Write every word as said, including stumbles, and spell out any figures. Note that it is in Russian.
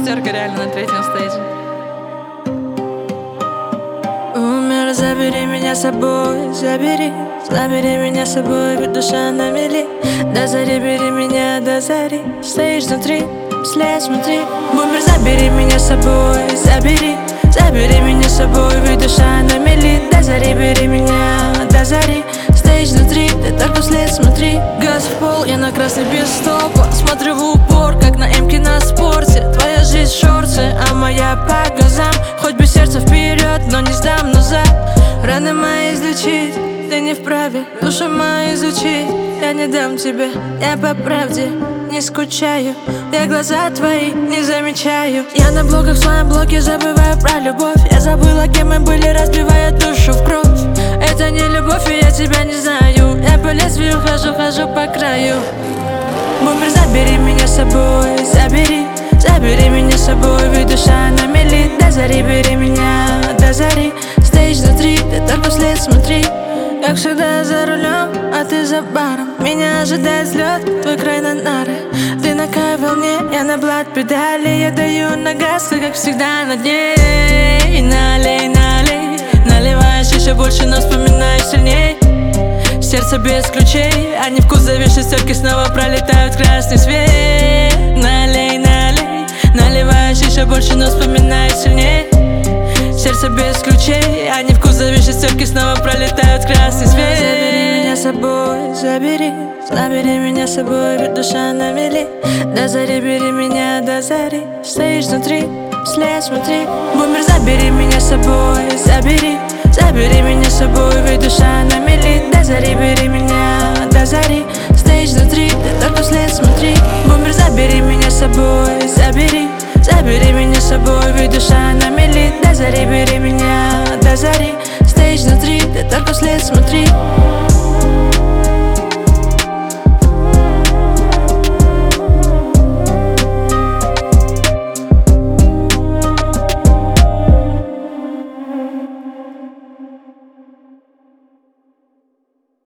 шестерка реально на третьем стейдже. Умер, забери меня с собой, забери, забери меня с собой, ведь душа на мели. До зари, бери меня до зари, стоишь внутри, след смотри. Бумер, забери меня с собой, забери, забери меня с собой, ведь душа на мели. До зари, бери меня до зари, стоишь внутри, ты только вслед смотри. Газ в пол, я на красный без стопа, смотрю в упор, как на эмке на спорте. Твоя жизнь в шорте, а моя по глазам. Хоть бы сердце вперед, но не сдам назад. Раны мои излечить, ты не вправе. Душу мою изучить, я не дам тебе. Я по правде не скучаю, я глаза твои не замечаю. Я на блогах в своем блоге забываю про любовь. Я забыла, кем мы были, разбивая душу в кровь. Это не любовь, и я тебя не знаю. Я по лезвию хожу, хожу по краю. Бумер, забери меня с собой, забери, забери меня с собой, ведь душа на мели. До зари, бери меня до зари, стоишь внутри, ты только вслед смотри. Как всегда за рулем, а ты за баром. Меня ожидает взлет, твой край на нары. Ты на кай волне, я на блат педали. Я даю на газ, ты как всегда над ней. Налей, налей, наливаешь еще больше, но вспоминаешь сильней. Сердце без ключей, они в кузове шестерки снова пролетают красный свет. Налей, налей, наливаешь еще больше, но вспоминаешь сильней. Сердце без ключей, они в кузове шестерки снова пролетают красный свет. Забери меня с собой, забери, забери меня с собой, ведь душа на мели. До зари, бери меня до зари, стоишь внутри, вслед смотри. Бумер, забери меня с собой, забери, забери меня с собой, ведь душа на мели. До зари, бери меня до зари, стоишь внутри, ты только вслед смотри. Бумер, забери меня с собой, забери, забери меня с собой,